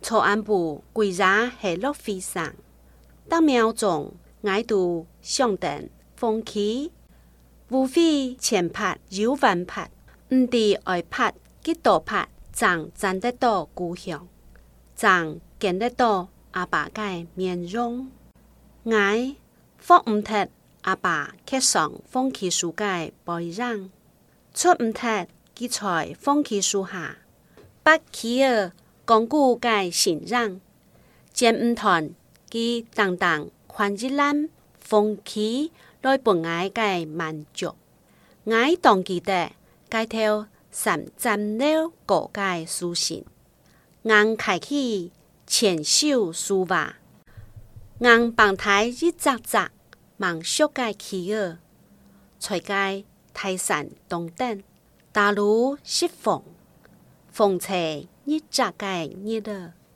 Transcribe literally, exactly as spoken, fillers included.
草案部规ရာ下落飞上，当秒钟挨度上等风起，无非前拍有反拍，唔知外拍几多拍，怎站得到故乡，怎见得到阿爸嘅面容。我放唔脱阿爸刻上風起樹嘅背影，出唔脱佢在風起樹下，不起兒講古嘅形象，見唔斷佢等等看一覽風起來伴我嘅滿足。我當記得街頭三站了個嘅書信，硬開起前手書畫，硬綁台一扎扎。忙小嘅企鵝，在街泰山東等，大路適逢，風車一扎嘅熱了。